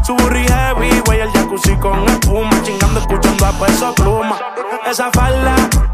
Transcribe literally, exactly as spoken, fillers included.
Su burri heavy, güey, el jacuzzi con espuma. Chingando, escuchando a Peso Pluma. Esa falda